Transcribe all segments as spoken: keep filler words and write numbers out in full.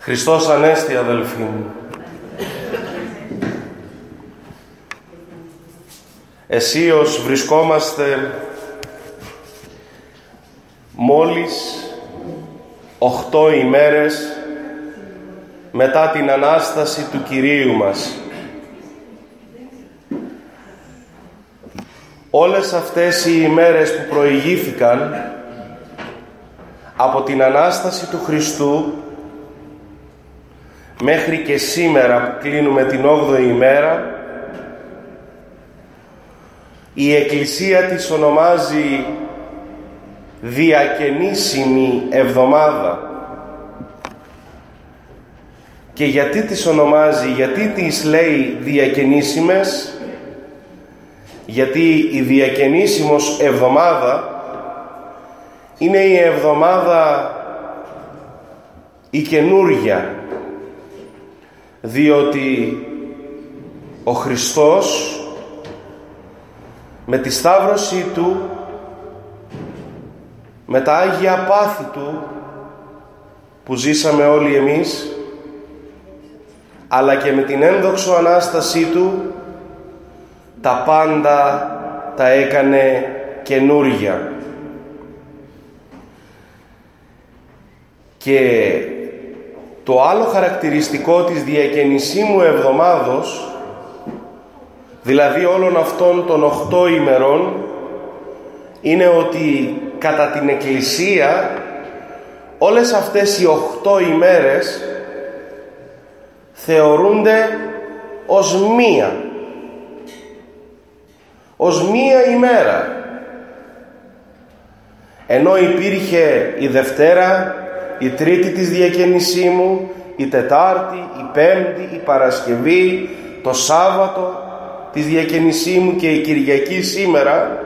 Χριστός Ανέστη, αδελφοί μου. Εσείως βρισκόμαστε μόλις οχτώ ημέρες μετά την Ανάσταση του Κυρίου μας. Όλες αυτές οι ημέρες που προηγήθηκαν από την Ανάσταση του Χριστού μέχρι και σήμερα που κλείνουμε την όγδοη ημέρα, η Εκκλησία της ονομάζει διακαινήσιμη εβδομάδα. Και γιατί τις ονομάζει, γιατί τις λέει διακαινήσιμες? Γιατί η διακαινήσιμος εβδομάδα είναι η εβδομάδα η καινούργια, διότι ο Χριστός με τη σταύρωσή Του, με τα Άγια πάθη Του που ζήσαμε όλοι εμείς, αλλά και με την ένδοξο Ανάστασή Του, τα πάντα τα έκανε καινούρια. Και το άλλο χαρακτηριστικό της διακαινησίμου εβδομάδος, δηλαδή όλων αυτών των οχτώ ημερών, είναι ότι κατά την Εκκλησία όλες αυτές οι οχτώ ημέρες θεωρούνται ως μία. Ως μία ημέρα. Ενώ υπήρχε η Δευτέρα, η Τρίτη της διακαινησίμου, η Τετάρτη, η Πέμπτη, η Παρασκευή, το Σάββατο της διακαινησίμου και η Κυριακή σήμερα,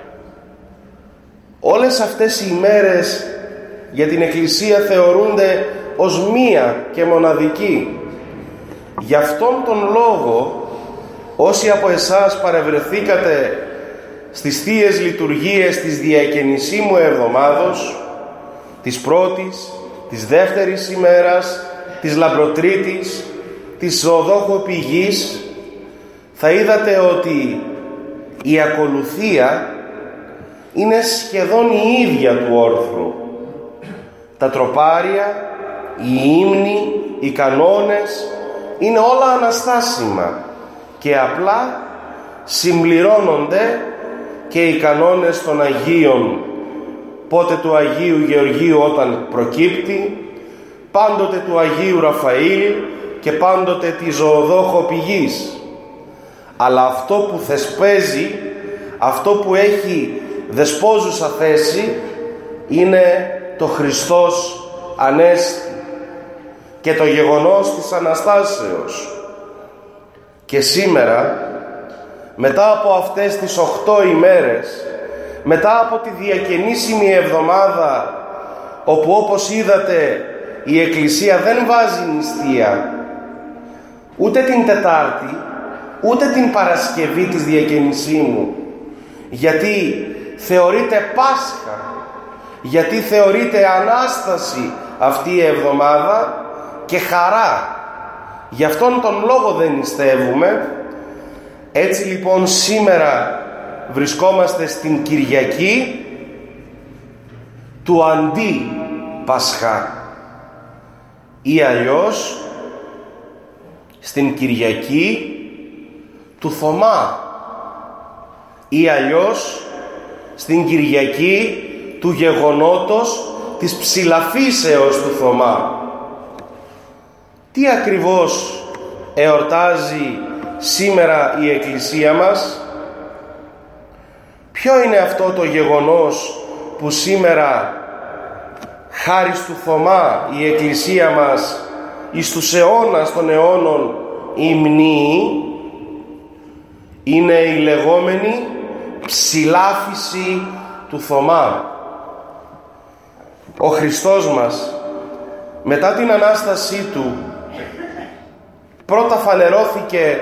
όλες αυτές οι ημέρες για την Εκκλησία θεωρούνται ως μία και μοναδική. Γι' αυτόν τον λόγο, όσοι από εσάς παρευρεθήκατε στις θείες λειτουργίες της διακαινησίμου εβδομάδος, της πρώτης, της δεύτερης ημέρας, της Λαμπροτρίτης, της Ζωοδόχου Πηγής, θα είδατε ότι η ακολουθία είναι σχεδόν η ίδια του όρθρου. Τα τροπάρια, οι ύμνοι, οι κανόνες είναι όλα αναστάσιμα και απλά συμπληρώνονται και οι κανόνες των Αγίων, πότε του Αγίου Γεωργίου όταν προκύπτει, πάντοτε του Αγίου Ραφαήλ και πάντοτε τη Ζωοδόχο Πηγής. Αλλά αυτό που θεσπέζει, αυτό που έχει δεσπόζουσα θέση, είναι το Χριστός Ανέστη και το γεγονός της Αναστάσεως. Και σήμερα, μετά από αυτές τις οχτώ ημέρες, μετά από τη διακαινήσιμη εβδομάδα, όπου όπως είδατε η Εκκλησία δεν βάζει νηστεία, ούτε την Τετάρτη, ούτε την Παρασκευή της διακαινησίμου, γιατί θεωρείται Πάσχα, γιατί θεωρείται Ανάσταση αυτή η εβδομάδα και χαρά. Γι' αυτόν τον λόγο δεν νηστεύουμε. Έτσι λοιπόν σήμερα βρισκόμαστε στην Κυριακή του Αντί Πασχά, ή αλλιώς στην Κυριακή του Θωμά, ή αλλιώς στην Κυριακή του γεγονότος της ψηλαφίσεως του Θωμά. Τι ακριβώς εορτάζει σήμερα η Εκκλησία μας? Ποιο είναι αυτό το γεγονός που σήμερα, χάρη του Θωμά, η Εκκλησία μας εις τους αιώνας των αιώνων υμνεί? Είναι η λεγόμενη ψηλάφιση του Θωμά. Ο Χριστός μας μετά την Ανάστασή Του πρώτα φανερώθηκε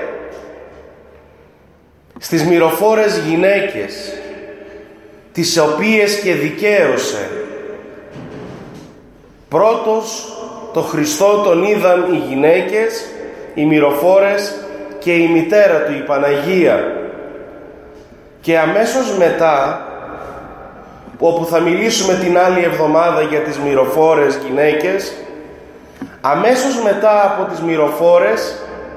στις μυροφόρες γυναίκες, τις οποίες και δικαίωσε. Πρώτος το Χριστό τον είδαν οι γυναίκες, οι μυροφόρες και η μητέρα του, η Παναγία. Και αμέσως μετά, όπου θα μιλήσουμε την άλλη εβδομάδα για τις μυροφόρες γυναίκες, αμέσως μετά από τις μυροφόρες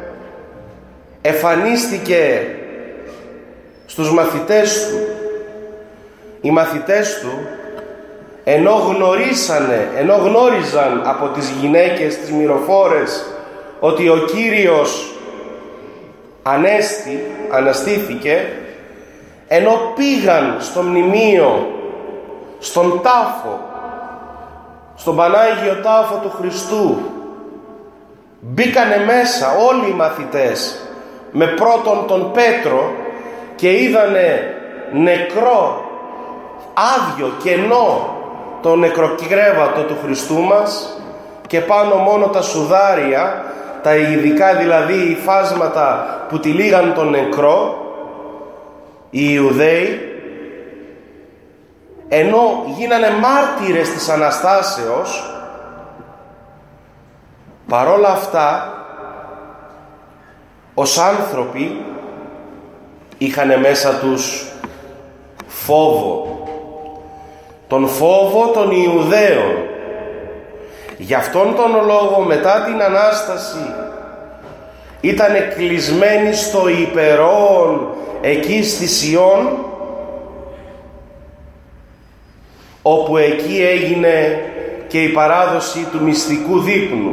εμφανίστηκε στους μαθητές του. Οι μαθητές του, ενώ γνωρίσανε, ενώ γνώριζαν από τις γυναίκες τις μυροφόρες ότι ο Κύριος ανέστη, αναστήθηκε, ενώ πήγαν στο μνημείο, στον τάφο, στον Πανάγιο Τάφο του Χριστού, μπήκανε μέσα όλοι οι μαθητές με πρώτον τον Πέτρο και είδανε νεκρό, άδειο, κενό το νεκροκρέβατο του Χριστού μας και πάνω μόνο τα σουδάρια, τα ειδικά δηλαδή υφάσματα που τυλίγαν τον νεκρό, οι Ιουδαίοι, ενώ γίνανε μάρτυρες της Αναστάσεως, παρόλα αυτά ως άνθρωποι είχανε μέσα τους φόβο, τον φόβο των Ιουδαίων. Γι' αυτόν τον λόγο μετά την Ανάσταση ήτανε κλεισμένοι στο υπερόν εκεί στη Σιών, όπου εκεί έγινε και η παράδοση του μυστικού δείπνου.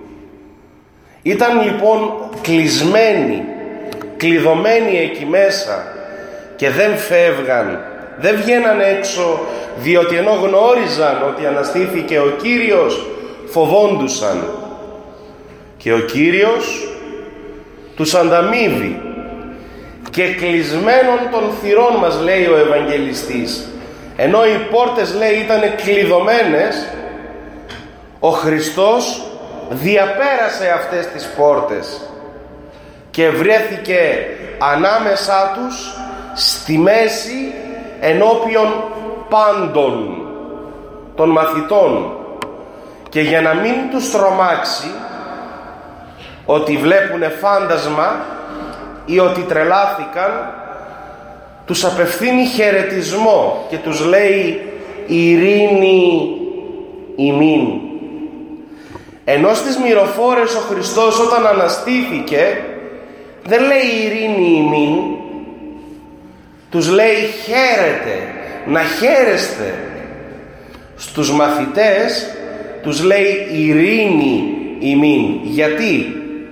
Ήταν λοιπόν κλεισμένοι, κλειδωμένοι εκεί μέσα και δεν φεύγαν, δεν βγαίναν έξω, διότι ενώ γνώριζαν ότι αναστήθηκε ο Κύριος, φοβόντουσαν. Και ο Κύριος τους ανταμείβει και κλεισμένων των θυρών μας, λέει ο Ευαγγελιστής, ενώ οι πόρτες, λέει, ήταν κλειδωμένες, ο Χριστός διαπέρασε αυτές τις πόρτες και βρέθηκε ανάμεσά τους στη μέση ενώπιον πάντων των μαθητών, και για να μην τους τρομάξει ότι βλέπουνε φάντασμα ή ότι τρελάθηκαν, τους απευθύνει χαιρετισμό και τους λέει ειρήνη ημίν. Ενώ στις μυροφόρες ο Χριστός όταν αναστήθηκε δεν λέει ειρήνη ημίν, τους λέει χαίρετε, να χαίρεστε. Στους μαθητές τους λέει ειρήνη ημίν. Γιατί?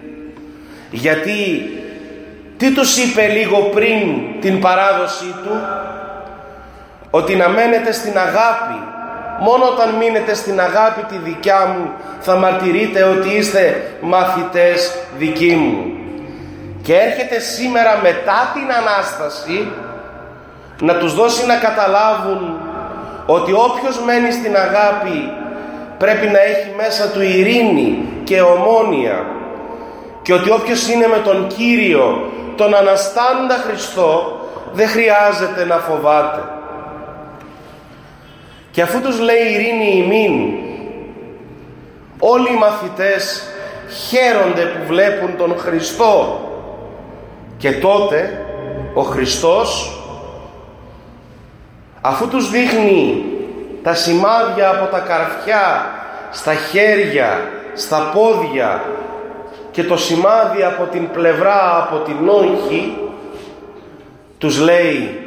Γιατί τι τους είπε λίγο πριν την παράδοσή του? Ότι να μένετε στην αγάπη. Μόνο όταν μείνετε στην αγάπη τη δικιά μου θα μαρτυρείτε ότι είστε μαθητές δικοί μου. Και έρχεται σήμερα μετά την Ανάσταση να τους δώσει να καταλάβουν ότι όποιος μένει στην αγάπη πρέπει να έχει μέσα του ειρήνη και ομόνοια, και ότι όποιος είναι με τον Κύριο, τον Αναστάνοντα Χριστό, δεν χρειάζεται να φοβάται. Και αφού τους λέει ειρήνη ημίν, όλοι οι μαθητές χαίρονται που βλέπουν τον Χριστό. Και τότε ο Χριστός, αφού τους δείχνει τα σημάδια από τα καρφιά στα χέρια, στα πόδια και το σημάδι από την πλευρά, από την όχη, τους λέει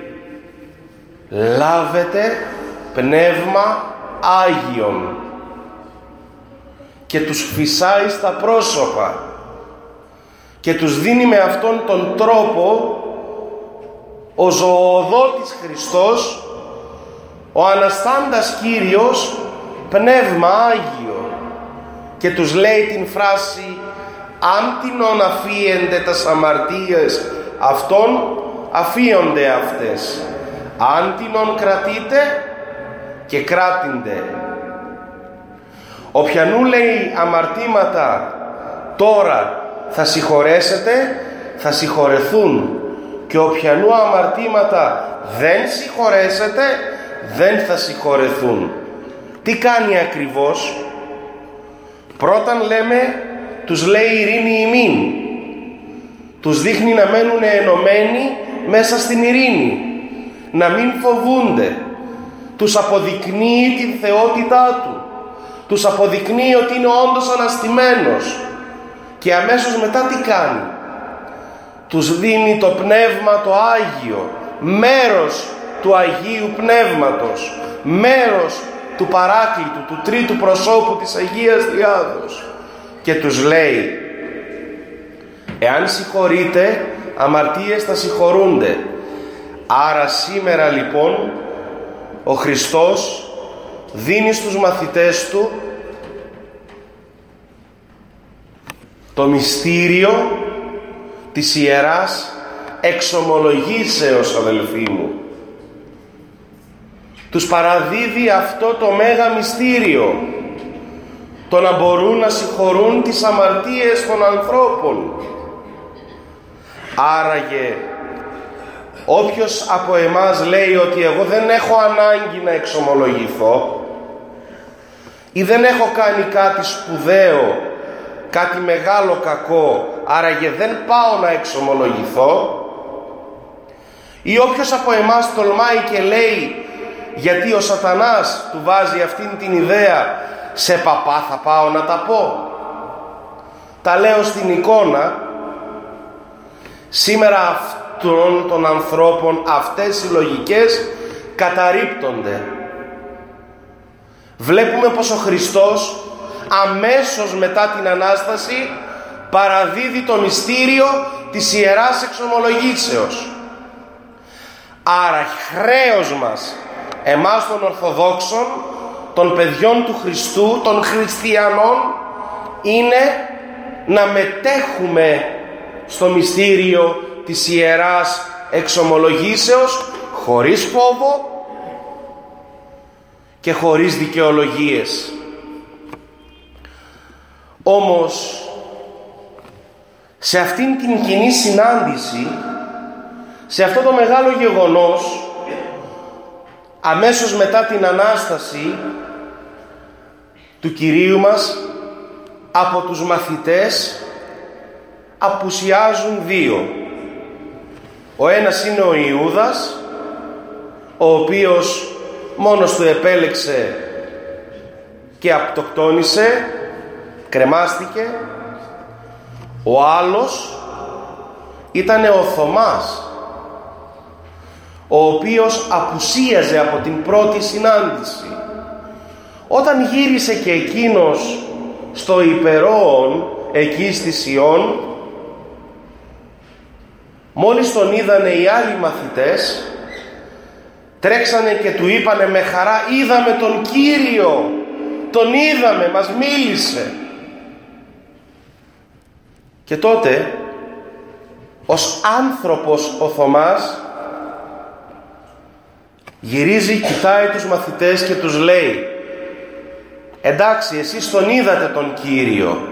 λάβετε πνεύμα Άγιον, και τους φυσάει στα πρόσωπα και τους δίνει με αυτόν τον τρόπο ο ζωοδότης Χριστός, ο Αναστάντας Κύριος, πνεύμα Άγιο, και τους λέει την φράση «Άντινον αφίεντε τας αμαρτίες αυτών, αφίονται αυτές. Άντινον κρατείτε και κράτηντε». Οποιανού, λέει, αμαρτήματα τώρα θα συγχωρέσετε, θα συγχωρεθούν, και οποιανού αμαρτήματα δεν συγχωρέσετε, δεν θα συγχωρεθούν. Τι κάνει ακριβώς? Πρώταν λέμε, τους λέει ειρήνη ημίν. Τους δείχνει να μένουν ενωμένοι μέσα στην ειρήνη, να μην φοβούνται. Τους αποδεικνύει την θεότητά του. Τους αποδεικνύει ότι είναι όντως αναστημένος. Και αμέσως μετά τι κάνει? Τους δίνει το Πνεύμα το Άγιο, μέρος του Αγίου Πνεύματος, μέρος του Παράκλητου, του τρίτου προσώπου της Αγίας Τριάδος, και τους λέει, εάν συγχωρείτε, αμαρτίες θα συγχωρούνται. Άρα σήμερα λοιπόν ο Χριστός δίνει στους μαθητές του το μυστήριο της Ιεράς Εξομολογήσεως, αδελφοί μου. Τους παραδίδει αυτό το μέγα μυστήριο, το να μπορούν να συγχωρούν τις αμαρτίες των ανθρώπων. Άραγε όποιος από εμάς λέει ότι εγώ δεν έχω ανάγκη να εξομολογηθώ ή δεν έχω κάνει κάτι σπουδαίο, κάτι μεγάλο κακό, άραγε δεν πάω να εξομολογηθώ, ή όποιος από εμάς τολμάει και λέει, γιατί ο σατανάς του βάζει αυτήν την ιδέα, σε παπά θα πάω να τα πω. Τα λέω στην εικόνα. Σήμερα αυτών των ανθρώπων αυτές οι λογικές καταρρίπτονται. Βλέπουμε πως ο Χριστός αμέσως μετά την Ανάσταση παραδίδει το μυστήριο της Ιεράς Εξομολογήσεως. Άρα χρέος μας, εμάς των Ορθοδόξων, των παιδιών του Χριστού, των χριστιανών, είναι να μετέχουμε στο μυστήριο της Ιεράς Εξομολογήσεως χωρίς φόβο και χωρίς δικαιολογίες. Όμως σε αυτήν την κοινή συνάντηση, σε αυτό το μεγάλο γεγονός, αμέσως μετά την Ανάσταση του Κυρίου μας, από τους μαθητές απουσιάζουν δύο. Ο ένας είναι ο Ιούδας, ο οποίος μόνος του επέλεξε και αυτοκτόνησε, κρεμάστηκε. Ο άλλος ήταν ο Θωμάς, ο οποίος απουσίαζε από την πρώτη συνάντηση. Όταν γύρισε και εκείνος στο υπερόον εκεί στη Σιών, μόλις τον είδανε οι άλλοι μαθητές, τρέξανε και του είπανε με χαρά, είδαμε τον Κύριο, τον είδαμε, μας μίλησε. Και τότε ως άνθρωπος ο Θωμάς γυρίζει, κοιτάει τους μαθητές και τους λέει, εντάξει, εσείς τον είδατε τον Κύριο,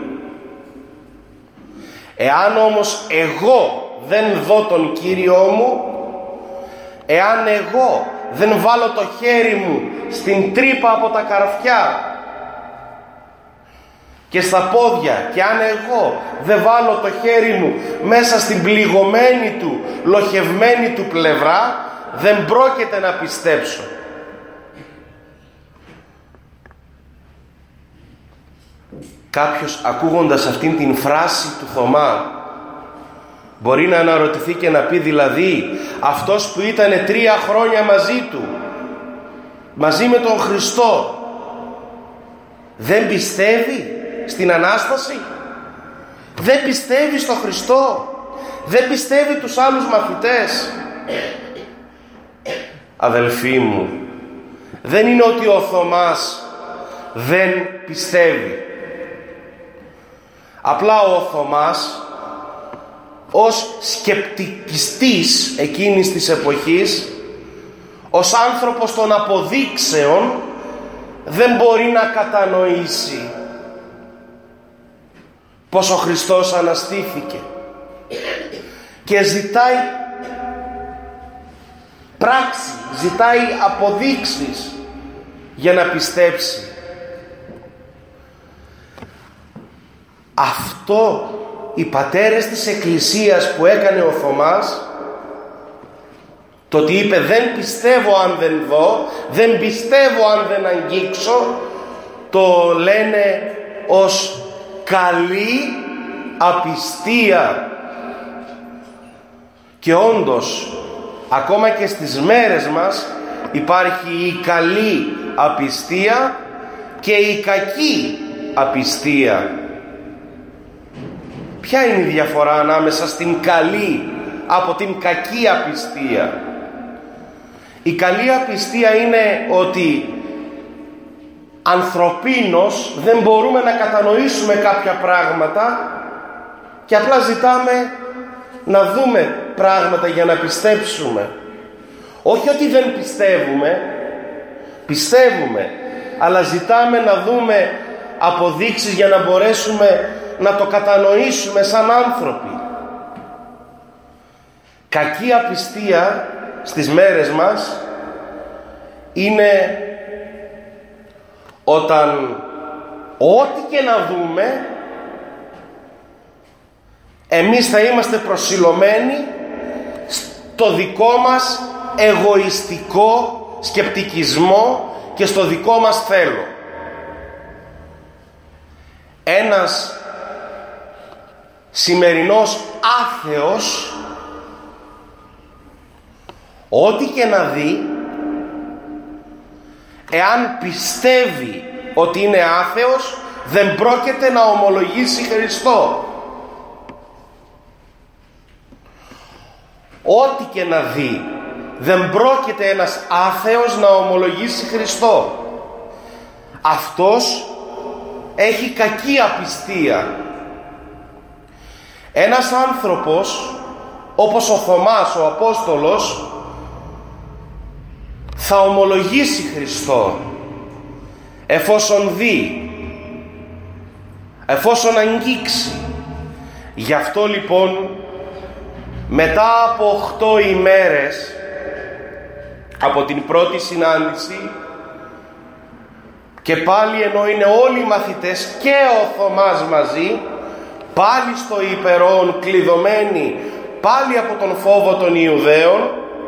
εάν όμως εγώ δεν δω τον Κύριό μου, εάν εγώ δεν βάλω το χέρι μου στην τρύπα από τα καρφιά και στα πόδια, και αν εγώ δεν βάλω το χέρι μου μέσα στην πληγωμένη του, λοχευμένη του πλευρά, δεν πρόκειται να πιστέψω. Κάποιος ακούγοντας αυτήν την φράση του Θωμά μπορεί να αναρωτηθεί και να πει, δηλαδή αυτός που ήταν τρία χρόνια μαζί του, μαζί με τον Χριστό, δεν πιστεύει στην Ανάσταση, δεν πιστεύει στον Χριστό, δεν πιστεύει τους άλλους μαθητές? Αδελφοί μου, δεν είναι ότι ο Θωμάς δεν πιστεύει. Απλά ο Θωμάς ως σκεπτικιστής εκείνης της εποχής, ως άνθρωπος των αποδείξεων, δεν μπορεί να κατανοήσει πως ο Χριστός αναστήθηκε και ζητάει πράξη, ζητάει αποδείξεις για να πιστέψει. Αυτό οι πατέρες της Εκκλησίας που έκανε ο Θωμάς, το ότι είπε δεν πιστεύω αν δεν δω, δεν πιστεύω αν δεν αγγίξω, το λένε ως καλή απιστία. Και όντως ακόμα και στις μέρες μας υπάρχει η καλή απιστία και η κακή απιστία. Ποια είναι η διαφορά ανάμεσα στην καλή από την κακή απιστία? Η καλή απιστία είναι ότι ανθρωπίνως δεν μπορούμε να κατανοήσουμε κάποια πράγματα και απλά ζητάμε να δούμε πράγματα για να πιστέψουμε. Όχι ότι δεν πιστεύουμε, πιστεύουμε, αλλά ζητάμε να δούμε αποδείξεις για να μπορέσουμε να το κατανοήσουμε σαν άνθρωποι. Κακή απιστία στις μέρες μας είναι όταν ό,τι και να δούμε εμείς θα είμαστε προσιλωμένοι στο δικό μας εγωιστικό σκεπτικισμό και στο δικό μας θέλω. Ένας σημερινός άθεος, ό,τι και να δει, εάν πιστεύει ότι είναι άθεος, δεν πρόκειται να ομολογήσει Χριστό. Ό,τι και να δει, δεν πρόκειται ένας άθεος να ομολογήσει Χριστό. Αυτός έχει κακή απιστία. Ένας άνθρωπος όπως ο Θωμάς ο Απόστολος θα ομολογήσει Χριστό εφόσον δει, εφόσον αγγίξει. Γι' αυτό λοιπόν μετά από οχτώ ημέρες από την πρώτη συνάντηση, και πάλι ενώ είναι όλοι οι μαθητές και ο Θωμάς μαζί, πάλι στο υπερόν κλειδωμένοι πάλι από τον φόβο των Ιουδαίων,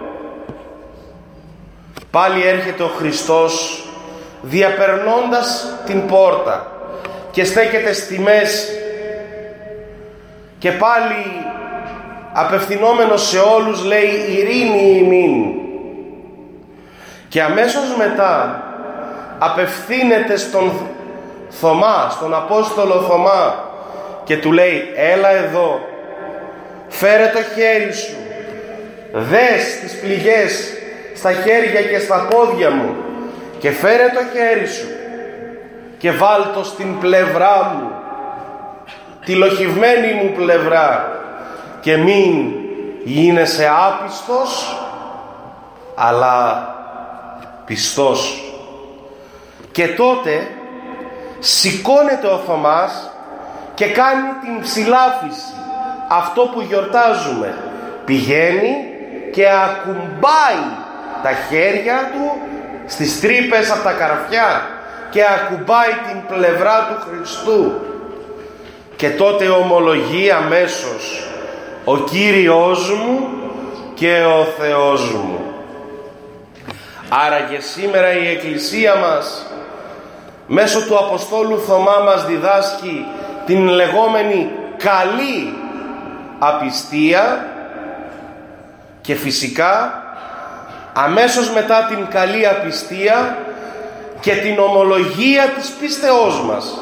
πάλι έρχεται ο Χριστός διαπερνώντας την πόρτα και στέκεται στη μέση και πάλι απευθυνόμενος σε όλους λέει ειρήνη ημίν. Και αμέσως μετά απευθύνεται στον Θωμά, στον Απόστολο Θωμά, και του λέει έλα εδώ, φέρε το χέρι σου, δες τις πληγές στα χέρια και στα πόδια μου και φέρε το χέρι σου και βάλ το στην πλευρά μου, τη λοχευμένη μου πλευρά, και μην γίνεσαι άπιστος αλλά πιστός. Και τότε σηκώνεται ο Θωμάς και κάνει την ψηλάφιση, αυτό που γιορτάζουμε. Πηγαίνει και ακουμπάει τα χέρια του στις τρύπες από τα καρφιά και ακουμπάει την πλευρά του Χριστού. Και τότε ομολογεί αμέσως ο Κύριος μου και ο Θεός μου. Άρα και σήμερα η Εκκλησία μας μέσω του Αποστόλου Θωμά μας διδάσκει την λεγόμενη καλή απιστία, και φυσικά αμέσως μετά την καλή απιστία και την ομολογία της πίστεώς μας.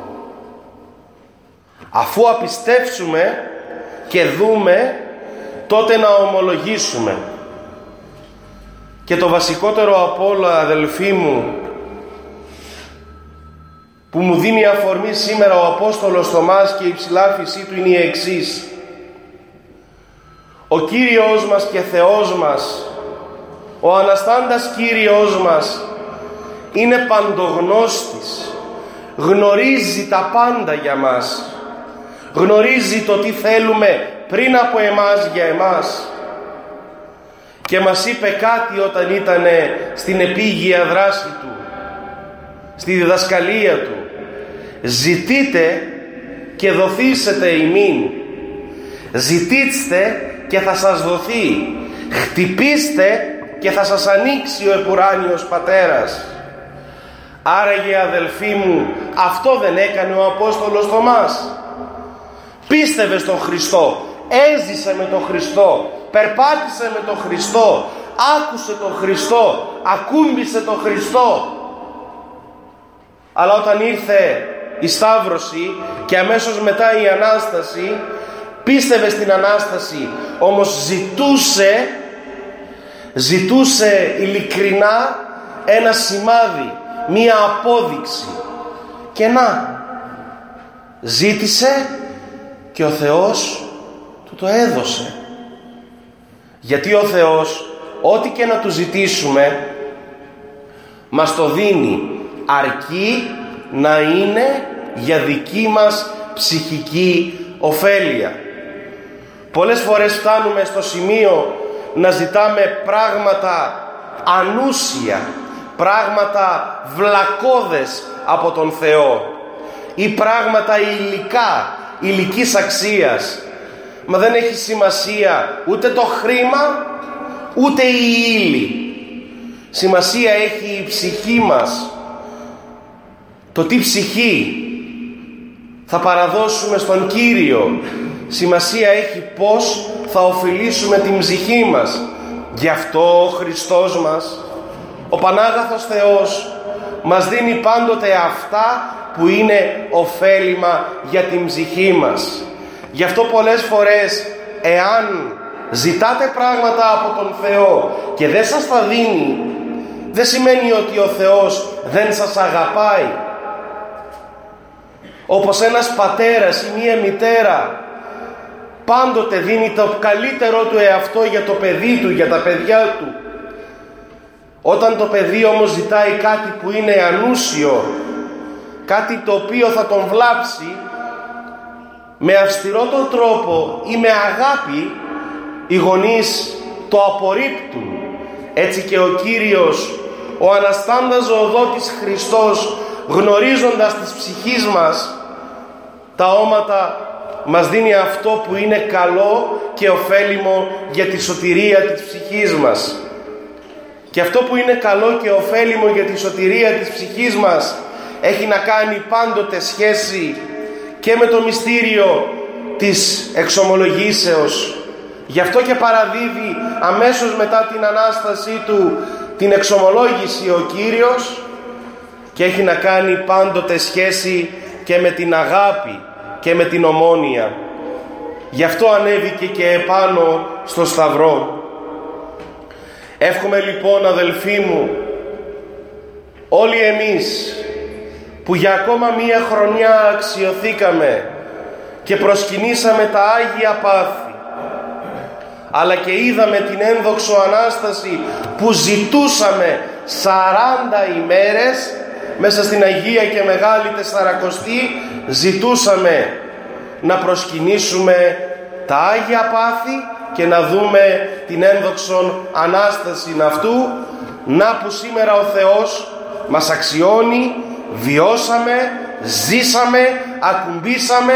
Αφού απιστεύσουμε και δούμε, τότε να ομολογήσουμε. Και το βασικότερο απ' όλα, αδελφοί μου, που μου δίνει αφορμή σήμερα ο Απόστολος Θωμάς και η ψηλάφισή του είναι η εξής. Ο Κύριος μας και Θεός μας, ο Αναστάντας Κύριος μας, είναι παντογνώστης, γνωρίζει τα πάντα για μας, γνωρίζει το τι θέλουμε πριν από εμάς για εμάς, και μας είπε κάτι όταν ήταν στην επίγεια δράση του, στη διδασκαλία του. Ζητείτε και δοθήσετε ημίν. Ζητήστε και θα σας δοθεί. Χτυπήστε και θα σας ανοίξει ο επουράνιος Πατέρας. Άραγε, αδελφοί μου, αυτό δεν έκανε ο Απόστολος Θωμάς? Πίστευε στον Χριστό, έζησε με τον Χριστό, περπάτησε με τον Χριστό, άκουσε τον Χριστό, ακούμπησε τον Χριστό. Αλλά όταν ήρθε η Σταύρωση και αμέσως μετά η Ανάσταση, πίστευε στην Ανάσταση, όμως ζητούσε ζητούσε ειλικρινά ένα σημάδι, μία απόδειξη. Και να, ζήτησε και ο Θεός του το έδωσε. Γιατί ο Θεός, ό,τι και να του ζητήσουμε, μας το δίνει, αρκεί να είναι για δική μας ψυχική ωφέλεια. Πολλές φορές φτάνουμε στο σημείο να ζητάμε πράγματα ανούσια, πράγματα βλακώδες από τον Θεό ή πράγματα υλικά, υλικής αξίας. Μα δεν έχει σημασία ούτε το χρήμα ούτε η ύλη. Σημασία έχει η ψυχή μας, το τι ψυχή θα παραδώσουμε στον Κύριο. Σημασία έχει πώς θα ωφελήσουμε την ψυχή μας. Γι' αυτό ο Χριστός μας, ο Πανάγαθος Θεός, μας δίνει πάντοτε αυτά που είναι ωφέλιμα για την ψυχή μας. Γι' αυτό πολλές φορές, εάν ζητάτε πράγματα από τον Θεό και δεν σας τα δίνει, δεν σημαίνει ότι ο Θεός δεν σας αγαπάει. Όπως ένας πατέρας ή μία μητέρα πάντοτε δίνει το καλύτερό του εαυτό για το παιδί του, για τα παιδιά του. Όταν το παιδί όμως ζητάει κάτι που είναι ανούσιο, κάτι το οποίο θα τον βλάψει, με αυστηρότο τρόπο ή με αγάπη οι γονείς το απορρίπτουν. Έτσι και ο Κύριος, ο Αναστάντας Ζωοδότης Χριστός, γνωρίζοντας της ψυχής μας τα όματα, μας δίνει αυτό που είναι καλό και ωφέλιμο για τη σωτηρία της ψυχής μας. Και αυτό που είναι καλό και ωφέλιμο για τη σωτηρία της ψυχής μας έχει να κάνει πάντοτε σχέση και με το μυστήριο της εξομολογήσεως. Γι' αυτό και παραδίδει αμέσως μετά την Ανάστασή του την εξομολόγηση ο Κύριος, και έχει να κάνει πάντοτε σχέση και με την αγάπη και με την ομόνοια. Γι' αυτό ανέβηκε και επάνω στο Σταυρό. Εύχομαι λοιπόν, αδελφοί μου, όλοι εμείς που για ακόμα μία χρονιά αξιωθήκαμε και προσκυνήσαμε τα Άγια Πάθη, αλλά και είδαμε την ένδοξο Ανάσταση που ζητούσαμε σαράντα ημέρες, μέσα στην Αγία και Μεγάλη Τεσσαρακοστή ζητούσαμε να προσκυνήσουμε τα Άγια Πάθη και να δούμε την ένδοξον Ανάσταση αυτού. Να που σήμερα ο Θεός μας αξιώνει, βιώσαμε, ζήσαμε, ακουμπήσαμε,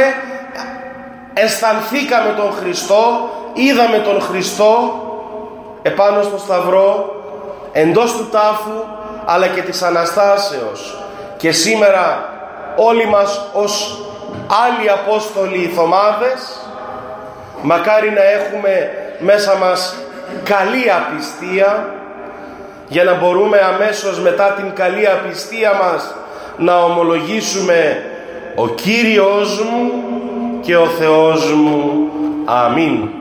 αισθανθήκαμε τον Χριστό, είδαμε τον Χριστό επάνω στο Σταυρό, εντός του τάφου αλλά και της Αναστάσεως. Και σήμερα όλοι μας ως άλλοι Απόστολοι Θωμάδες, μακάρι να έχουμε μέσα μας καλή απιστία, για να μπορούμε αμέσως μετά την καλή απιστία μας να ομολογήσουμε «Ο Κύριος μου και ο Θεός μου». Αμήν.